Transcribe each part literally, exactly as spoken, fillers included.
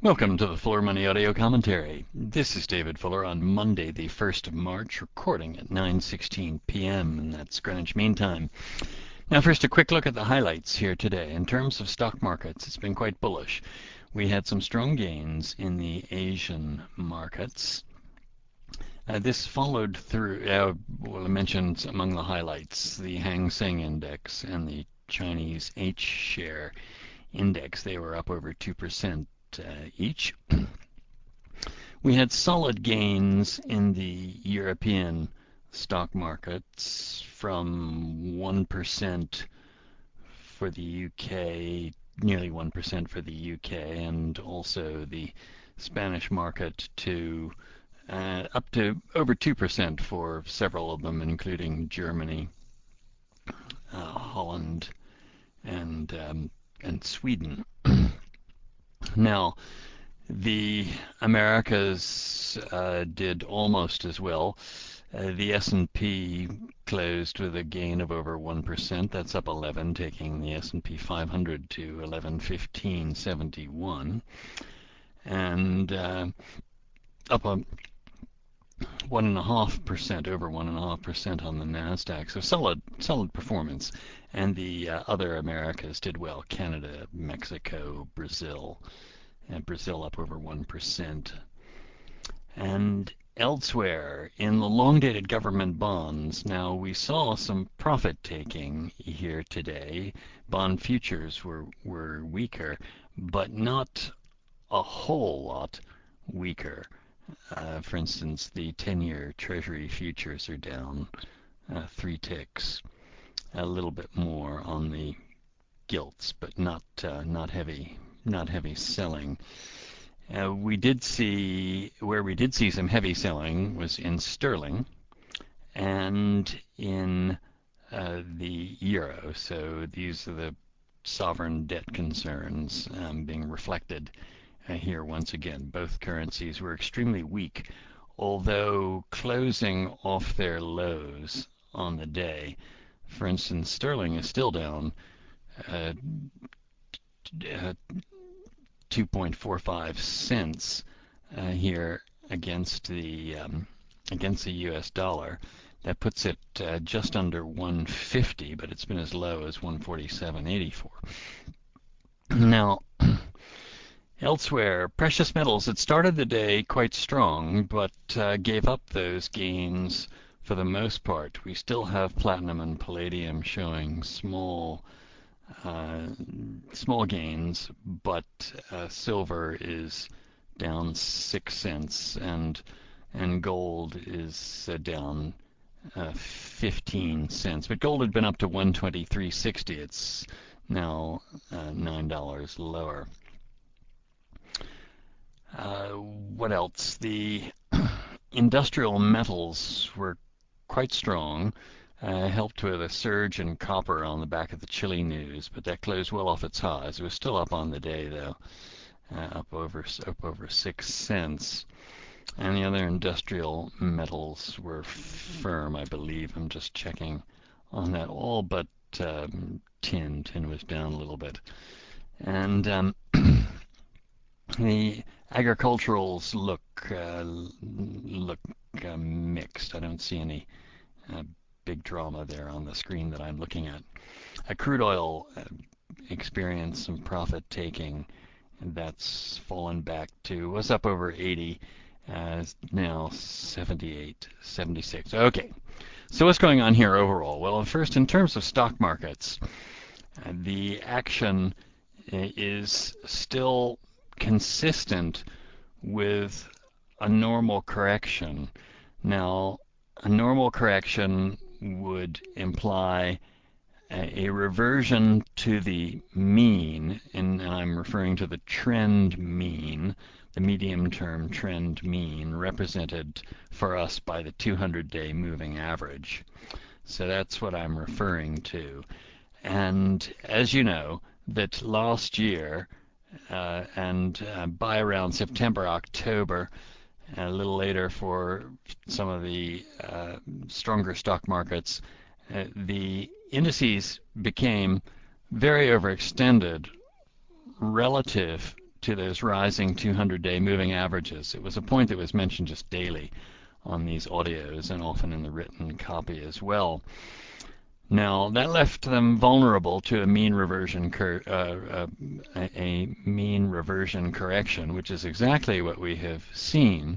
Welcome to the Fuller Money Audio Commentary. This is David Fuller on Monday, the first of March, recording at nine sixteen p m, and that's Greenwich Mean Time. Now first, a quick look at the highlights here today. In terms of stock markets, it's been quite bullish. We had some strong gains in the Asian markets. Uh, this followed through, uh, well, I mentioned among the highlights, the Hang Seng Index and the Chinese H-share index. They were up over two percent uh, each. We had solid gains in the European stock markets from one percent for the U K, nearly one percent for the U K, and also the Spanish market to uh, up to over two percent for several of them, including Germany, uh, Holland, and um, and Sweden. Now, the Americas uh, did almost as well. Uh, the S and P closed with a gain of over one percent. That's up eleven, taking the S and P five hundred to eleven fifteen seventy-one. And uh, up a one and a half percent, over one and a half percent on the Nasdaq. So solid, solid performance. And the uh, other Americas did well: Canada, Mexico, Brazil, and Brazil up over one percent. And elsewhere, in the long-dated government bonds, now we saw some profit-taking here today. Bond futures were were weaker, but not a whole lot weaker. Uh, for instance, the ten-year Treasury futures are down uh, three ticks, a little bit more on the gilts, but not uh, not heavy, not heavy selling. Uh, we did see where we did see some heavy selling was in sterling and in uh, the euro. So these are the sovereign debt concerns um, being reflected Uh, here once again. Both currencies were extremely weak, although closing off their lows on the day. For instance, sterling is still down uh, uh, two point four five cents uh, here against the um, against the U S dollar. That puts it uh, just under one fifty, but it's been as low as one forty-seven eighty-four. Now, elsewhere, precious metals had started the day quite strong, but uh, gave up those gains for the most part. We still have platinum and palladium showing small uh, small gains, but uh, silver is down six cents, and and gold is uh, down uh, fifteen cents. But gold had been up to one twenty-three sixty. It's now uh, nine dollars lower. Uh, what else? The industrial metals were quite strong, uh, helped with a surge in copper on the back of the Chile news, but that closed well off its highs. It was still up on the day, though, uh, up over up over six cents. And the other industrial metals were firm, I believe. I'm just checking on that. All but um, tin. Tin was down a little bit. And um, the agriculturals look uh, look uh, mixed. I don't see any uh, big drama there on the screen that I'm looking at. Uh, crude oil uh, experienced some profit taking. That's fallen back to, was up over eighty, uh, now seventy-eight, seventy-six. Okay, so what's going on here overall? Well, first, in terms of stock markets, uh, the action is still consistent with a normal correction. Now, a normal correction would imply a, a reversion to the mean, and I'm referring to the trend mean, the medium-term trend mean, represented for us by the two hundred day moving average. So that's what I'm referring to. And as you know, that last year, uh, and uh, by around September, October, a little later for some of the uh, stronger stock markets, uh, the indices became very overextended relative to those rising two hundred day moving averages. It was a point that was mentioned just daily on these audios and often in the written copy as well. Now, that left them vulnerable to a mean reversion cur uh, uh, a, a mean reversion correction, which is exactly what we have seen.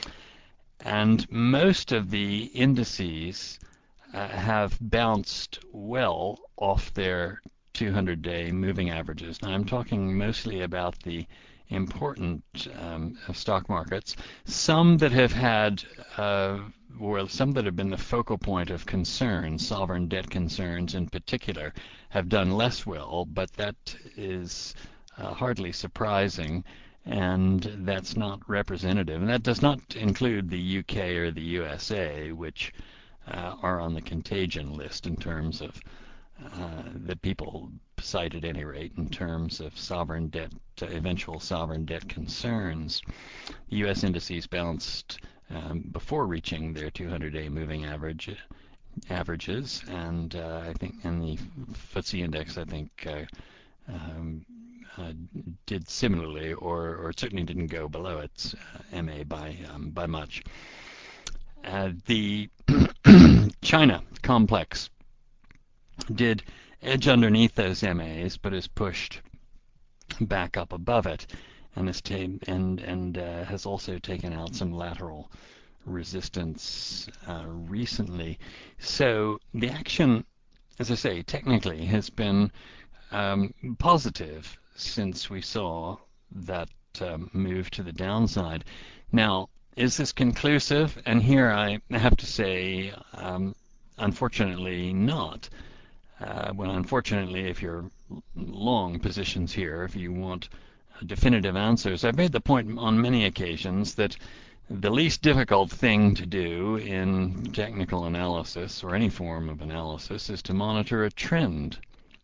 And most of the indices uh, have bounced well off their two hundred day moving averages. Now, I'm talking mostly about the important um, stock markets. Some that have had, uh, well, some that have been the focal point of concern, sovereign debt concerns in particular, have done less well, but that is uh, hardly surprising, and that's not representative. And that does not include the U K or the U S A, which uh, are on the contagion list in terms of uh, the people cite at any rate in terms of sovereign debt, uh, eventual sovereign debt concerns. The U S indices bounced um, before reaching their two hundred day moving average averages, and uh, I think in the F T S E index, I think uh, um, uh, did similarly, or, or certainly didn't go below its uh, M A by um, by much. Uh, the China complex did edge underneath those M As, but is pushed back up above it, and is and and uh, has also taken out some lateral resistance uh, recently. So the action, as I say, technically has been um, positive since we saw that um, move to the downside. Now, is this conclusive? And here I have to say, um, unfortunately not. Uh, well, unfortunately, if you're long positions here, if you want definitive answers, I've made the point on many occasions that the least difficult thing to do in technical analysis or any form of analysis is to monitor a trend.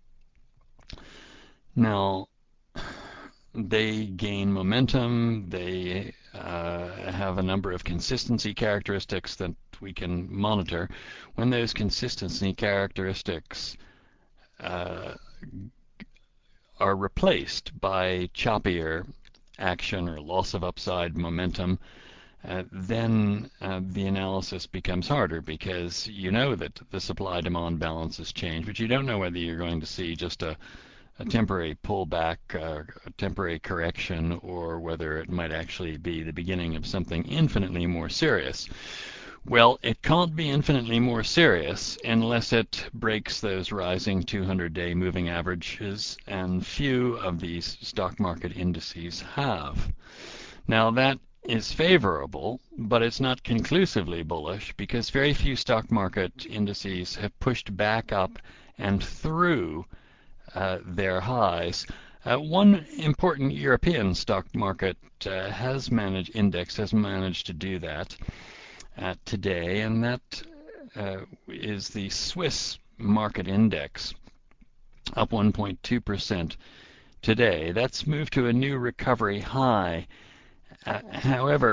Now, they gain momentum, they uh, have a number of consistency characteristics that we can monitor. When those consistency characteristics uh, are replaced by choppier action or loss of upside momentum, uh, then uh, the analysis becomes harder, because you know that the supply-demand balance has changed, but you don't know whether you're going to see just a a temporary pullback, uh, a temporary correction, or whether it might actually be the beginning of something infinitely more serious. Well, it can't be infinitely more serious unless it breaks those rising two hundred day moving averages, and few of these stock market indices have. Now, that is favorable, but it's not conclusively bullish, because very few stock market indices have pushed back up and through Uh, their highs. Uh, one important European stock market uh, has managed, index has managed to do that uh, today, and that uh, is the Swiss market index, up one point two percent today. That's moved to a new recovery high. Uh, however,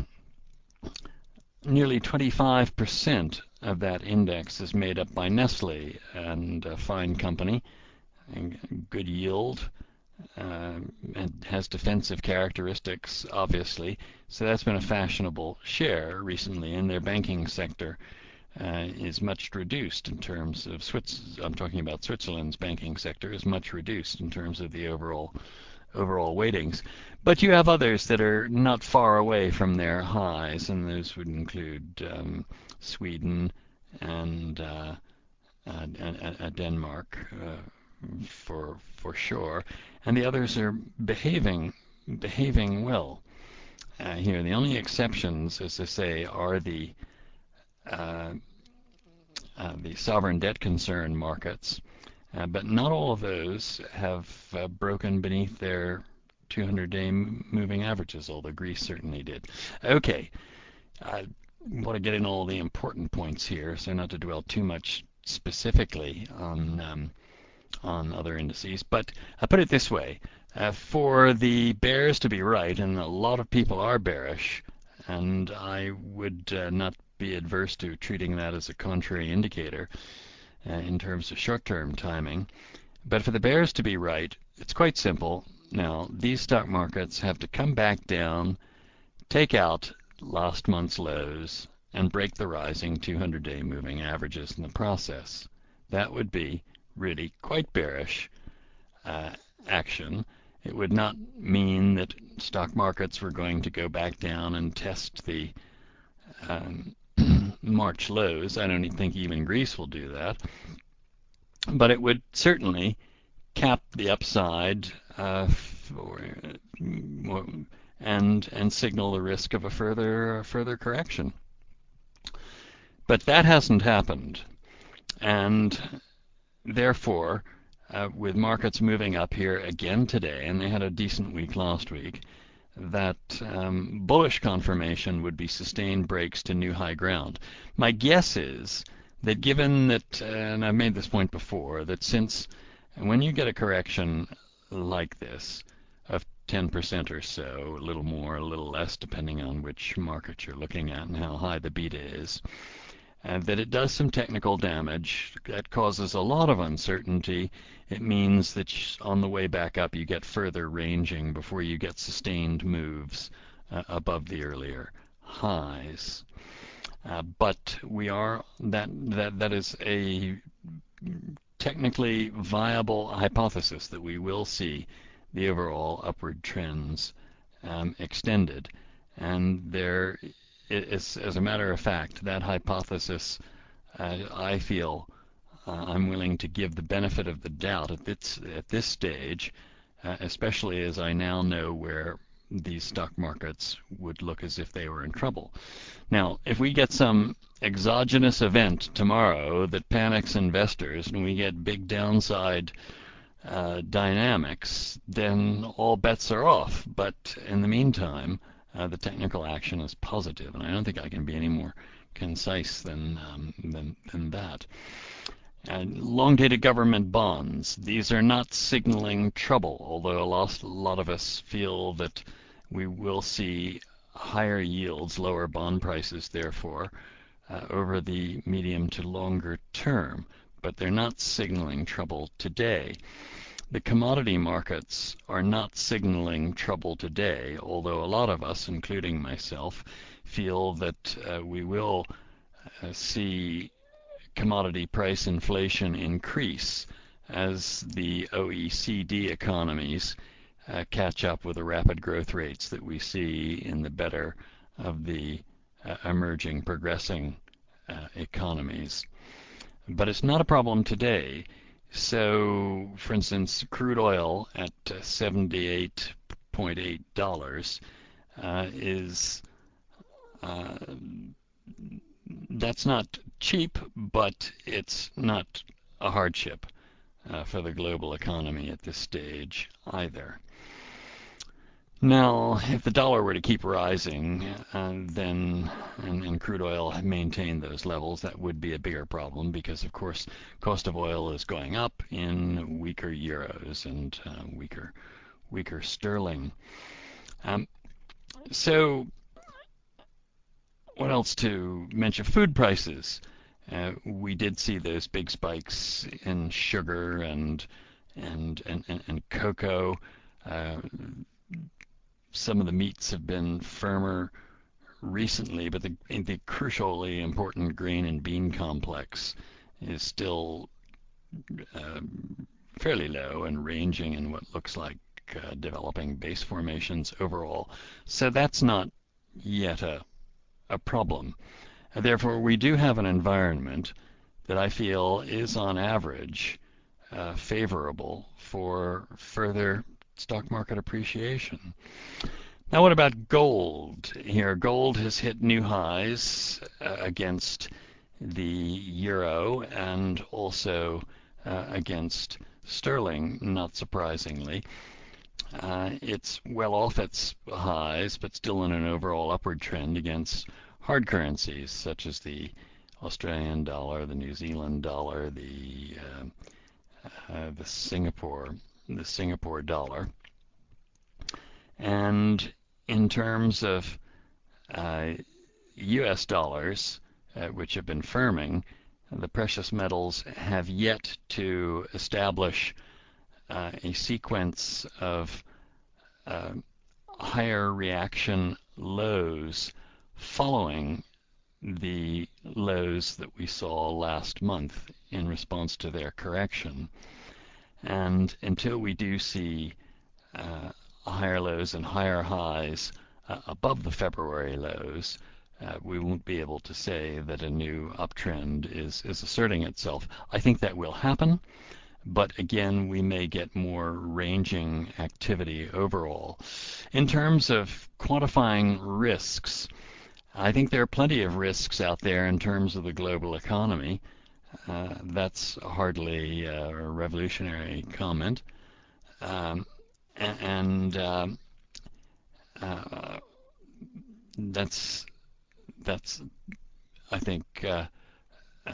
nearly twenty-five percent of that index is made up by Nestle, and a fine company, good yield, uh, and has defensive characteristics, obviously. So that's been a fashionable share recently, and their banking sector uh, is much reduced in terms of Swiss. I'm talking about Switzerland's banking sector is much reduced in terms of the overall overall weightings. But you have others that are not far away from their highs, and those would include um, Sweden and uh, uh, uh, Denmark. Uh, for for sure, and the others are behaving behaving well uh, here. The only exceptions, as I say, are the uh, uh, the sovereign debt concern markets, uh, but not all of those have uh, broken beneath their two hundred day moving averages, although Greece certainly did. Okay, I want to get in all the important points here, so not to dwell too much specifically on um, on other indices, but I put it this way, uh, for the bears to be right, and a lot of people are bearish, and I would uh, not be adverse to treating that as a contrary indicator uh, in terms of short-term timing, but for the bears to be right, it's quite simple. Now, these stock markets have to come back down, take out last month's lows, and break the rising two hundred day moving averages in the process. That would be really quite bearish uh, action. It would not mean that stock markets were going to go back down and test the um, March lows. I don't think even Greece will do that. But it would certainly cap the upside uh, for, and and signal the risk of a further further correction. But that hasn't happened, and therefore, uh, with markets moving up here again today, and they had a decent week last week, that um, bullish confirmation would be sustained breaks to new high ground. My guess is that given that, uh, and I've made this point before, that since when you get a correction like this of ten percent or so, a little more, a little less, depending on which market you're looking at and how high the beta is, uh, that it does some technical damage. That causes a lot of uncertainty. It means that on the way back up you get further ranging before you get sustained moves uh, above the earlier highs. Uh, but we are that that that is a technically viable hypothesis that we will see the overall upward trends um, extended, and there is, as a matter of fact, that hypothesis, uh, I feel, uh, I'm willing to give the benefit of the doubt at this at this stage, uh, especially as I now know where these stock markets would look as if they were in trouble. Now, if we get some exogenous event tomorrow that panics investors and we get big downside uh, dynamics, then all bets are off. But in the meantime, uh, the technical action is positive, and I don't think I can be any more concise than um, than, than that. And long-dated government bonds, these are not signaling trouble, although a lot, a lot of us feel that we will see higher yields, lower bond prices, therefore, uh, over the medium to longer term, but they're not signaling trouble today. The commodity markets are not signaling trouble today, although a lot of us, including myself, feel that uh, we will uh, see commodity price inflation increase as the O E C D economies uh, catch up with the rapid growth rates that we see in the better of the uh, emerging, progressing uh, economies. But it's not a problem today. So, for instance, crude oil at uh, seventy-eight point eight dollars uh, is uh, that's not cheap, but it's not a hardship uh, for the global economy at this stage either. Now, if the dollar were to keep rising, uh, then and, and crude oil maintained those levels, that would be a bigger problem because, of course, cost of oil is going up in weaker euros and uh, weaker weaker sterling. Um, so, what else to mention? Food prices. Uh, we did see those big spikes in sugar and and and, and, and cocoa. Uh, some of the meats have been firmer recently, but the, the crucially important grain and bean complex is still uh, fairly low and ranging in what looks like uh, developing base formations overall. So that's not yet a, a problem. Therefore, we do have an environment that I feel is on average uh, favorable for further stock market appreciation. Now, what about gold? Here, gold has hit new highs uh, against the euro and also uh, against sterling, not surprisingly. Uh, it's well off its highs, but still in an overall upward trend against hard currencies such as the Australian dollar, the New Zealand dollar, the uh, uh, the Singapore the Singapore dollar. And in terms of uh, U S dollars, uh, which have been firming, the precious metals have yet to establish uh, a sequence of uh, higher reaction lows following the lows that we saw last month in response to their correction. And until we do see uh, higher lows and higher highs uh, above the February lows, uh, we won't be able to say that a new uptrend is, is asserting itself. I think that will happen, but again, we may get more ranging activity overall. In terms of quantifying risks, I think there are plenty of risks out there in terms of the global economy. Uh, that's hardly a revolutionary comment. Um, and uh, uh, that's that's I think uh, uh,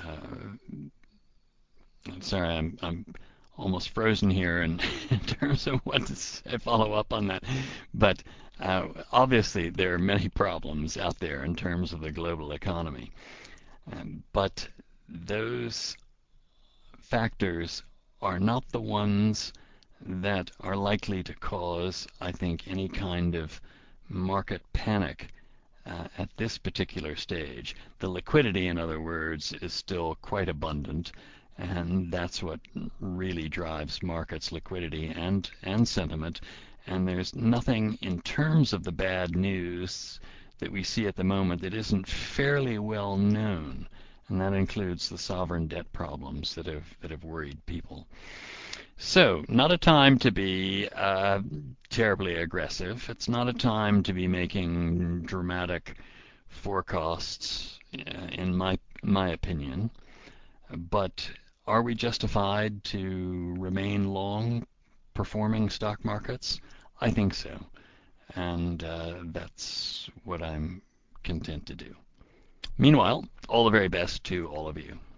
sorry, I'm I'm almost frozen here in, in terms of what to say, follow up on that. But uh, obviously, there are many problems out there in terms of the global economy. Um, but those factors are not the ones that are likely to cause, I think, any kind of market panic uh, at this particular stage. The liquidity, in other words, is still quite abundant, and that's what really drives markets, liquidity and, and sentiment. And there's nothing in terms of the bad news that we see at the moment that isn't fairly well known, and that includes the sovereign debt problems that have that have worried people. So, not a time to be uh, terribly aggressive. It's not a time to be making dramatic forecasts, uh, in my my opinion. But are we justified to remain long performing stock markets? I think so, and uh, that's what I'm content to do. Meanwhile, all the very best to all of you.